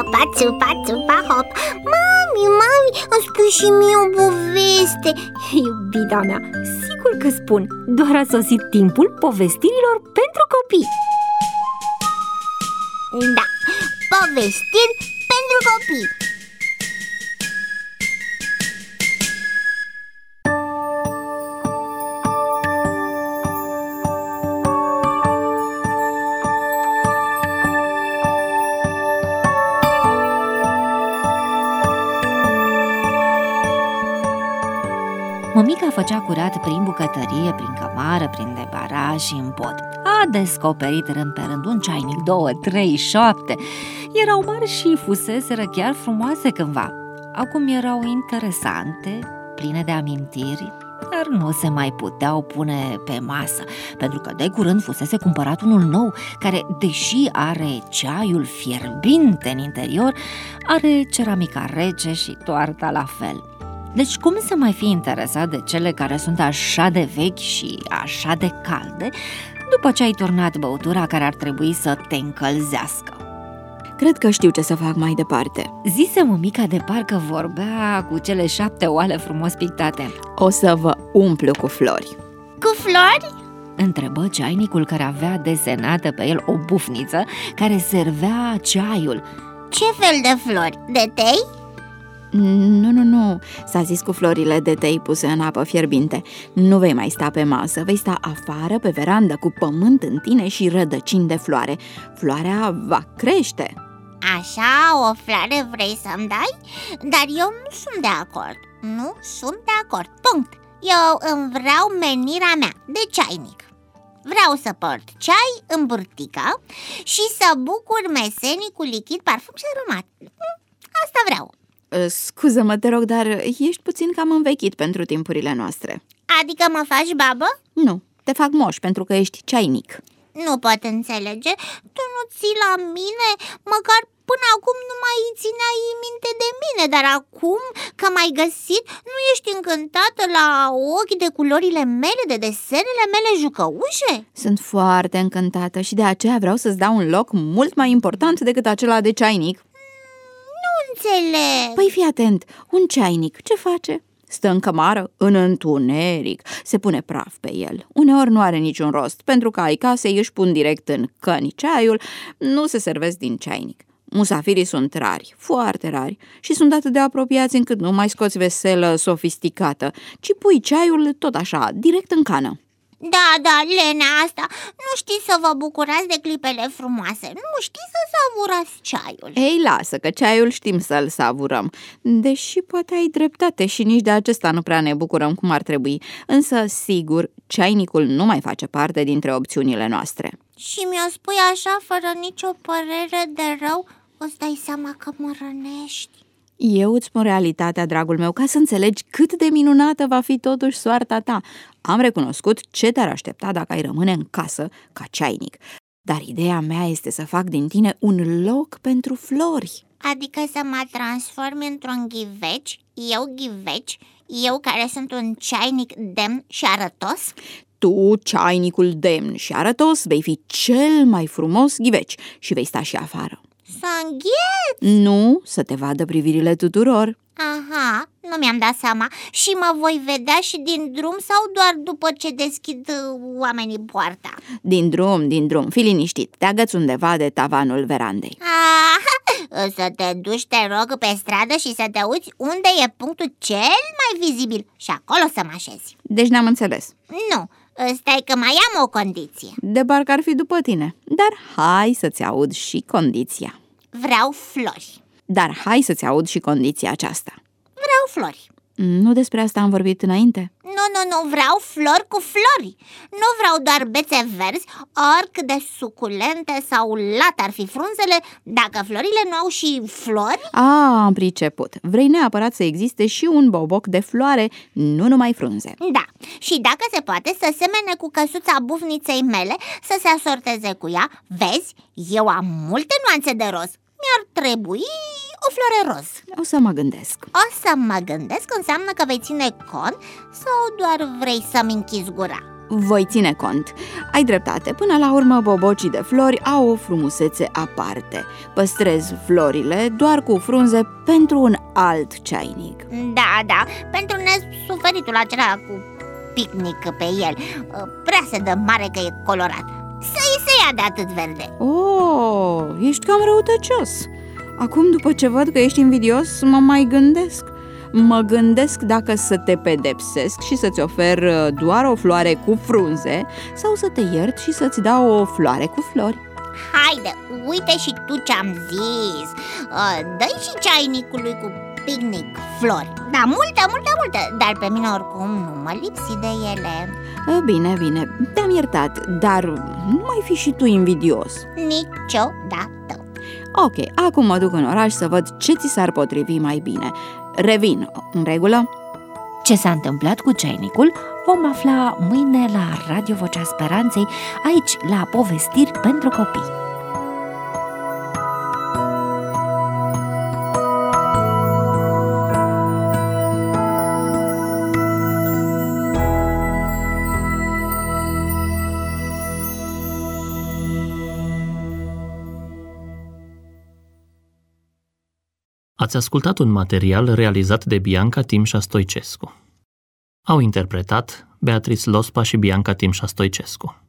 țupa, țupa, țupa, hop. Mami, îmi spui și mie o poveste. Iubita mea, sigur că spun. Doar a sosit timpul povestirilor pentru copii. Da, povestiri pentru copii. Mămica făcea curat prin bucătărie, prin cămară, prin debaraj și în pod. A descoperit rând pe rând un ceainic, 2, 3, 7. Erau mari și fuseseră chiar frumoase cândva. Acum erau interesante, pline de amintiri, dar nu se mai puteau pune pe masă, pentru că de curând fusese cumpărat unul nou, care, deși are ceaiul fierbinte în interior, are ceramica rece și toarta la fel. Deci cum să mai fi interesat de cele care sunt așa de vechi și așa de calde, după ce ai turnat băutura care ar trebui să te încălzească? Cred că știu ce să fac mai departe. Zise mămica de parcă vorbea cu cele 7 oale frumos pictate. O să vă umplu cu flori. Cu flori? Întrebă ceainicul care avea desenată pe el o bufniță care servea ceaiul. Ce fel de flori? De tei? Nu, s-a zis cu florile de tei puse în apă fierbinte. Nu vei mai sta pe masă, vei sta afară pe verandă cu pământ în tine și rădăcini de floare. Floarea va crește. Așa, o floare vrei să-mi dai? Dar eu nu sunt de acord. Nu sunt de acord, punct. Eu îmi vreau menirea mea de ceainic. Vreau să port ceai în burtica și să bucur mesenii cu lichid, parfum și aromat. Asta vreau. Scuză-mă, te rog, dar ești puțin cam învechit pentru timpurile noastre. Adică mă faci babă? Nu, te fac moș pentru că ești ceainic. Nu pot înțelege. Tu nu ții la mine? Măcar până acum nu mai țineai minte de mine. Dar acum că m-ai găsit, nu ești încântată la ochi de culorile mele, de desenele mele jucăușe? Sunt foarte încântată și de aceea vreau să-ți dau un loc mult mai important decât acela de ceainic. Înțeleg. Păi fii atent, un ceainic ce face? Stă în cămară, în întuneric, se pune praf pe el. Uneori nu are niciun rost, pentru că ai casei își pun direct în căni ceaiul, nu se servesc din ceainic. Musafirii sunt rari, foarte rari, și sunt atât de apropiați încât nu mai scoți veselă sofisticată, ci pui ceaiul tot așa, direct în cană. Da, Lena, asta, nu știți să vă bucurați de clipele frumoase, nu știți să savurați ceaiul. Ei, lasă că ceaiul știm să-l savurăm, deși poate ai dreptate și nici de acesta nu prea ne bucurăm cum ar trebui, însă, sigur, ceainicul nu mai face parte dintre opțiunile noastre. Și mi-o spui așa, fără nicio părere de rău, îți dai seama că mă rănești. Eu îți spun realitatea, dragul meu, ca să înțelegi cât de minunată va fi totuși soarta ta. Am recunoscut ce te-ar aștepta dacă ai rămâne în casă ca ceainic, dar ideea mea este să fac din tine un loc pentru flori. Adică să mă transform într-un ghiveci, eu care sunt un ceainic demn și arătos? Tu, ceainicul demn și arătos, vei fi cel mai frumos ghiveci și vei sta și afară. Să îngheț? Nu, să te vadă privirile tuturor. Aha, nu mi-am dat seama. Și mă voi vedea și din drum sau doar după ce deschid oamenii poarta? Din drum, fii liniștit, te agăți undeva de tavanul verandei. Să te duci, te rog, pe stradă și să te uiți unde e punctul cel mai vizibil și acolo să mă așezi. Deci n-am înțeles. Nu, stai că mai am o condiție. De parcă ar fi după tine, dar hai să-ți aud și condiția. Vreau flori. Dar hai să-ți aud și condiția aceasta. Vreau flori. Nu despre asta am vorbit înainte? Nu, vreau flori cu flori. Nu vreau doar bețe verzi, oricât de suculente sau lat ar fi frunzele, dacă florile nu au și flori. Am priceput. Vrei neapărat să existe și un boboc de floare, nu numai frunze. Da, și dacă se poate să semene cu căsuța bufniței mele, să se asorteze cu ea. Vezi, eu am multe nuanțe de roz. Mi-ar trebui o floare roz. O să mă gândesc. O să mă gândesc înseamnă că vei ține cont sau doar vrei să-mi închizi gura? voi ține cont. Ai dreptate, până la urmă bobocii de flori au o frumusețe aparte. Păstrez florile doar cu frunze pentru un alt ceainic. Da, pentru nesuferitul acela cu picnic pe el. Prea se dă mare că e colorat. Să-i se ia de atât verde. Oh, ești cam răutăcios. Acum, după ce văd că ești invidios, mă mai gândesc. Mă gândesc dacă să te pedepsesc și să-ți ofer doar o floare cu frunze sau să te iert și să-ți dau o floare cu flori. Haide, uite și tu ce-am zis. Dă-i și ceainicului cu picnic flori. Da, multe, dar pe mine oricum nu mă lipsi de ele. Bine, te-am iertat, dar nu mai fi și tu invidios. Niciodată. Ok, acum mă duc în oraș să văd ce ți s-ar potrivi mai bine. Revin, în regulă? Ce s-a întâmplat cu ceainicul vom afla mâine la Radio Vocea Speranței, aici la Povestiri pentru Copii. Ați ascultat un material realizat de Bianca Timșa Stoicescu. Au interpretat Beatrice Lospa și Bianca Timșa Stoicescu.